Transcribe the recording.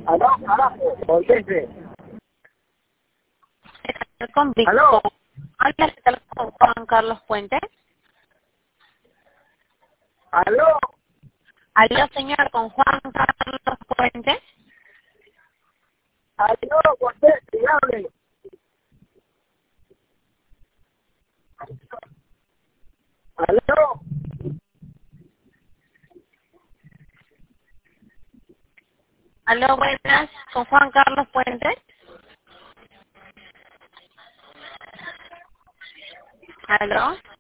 Aló, carajo, conteste. Con Víctor. Aló, Habla con Juan Carlos Puente. aló, Aló, señor, con Juan Carlos Puente. aló, conteste, hable. Aló, Aló, buenas, con Juan Carlos Puente. Aló.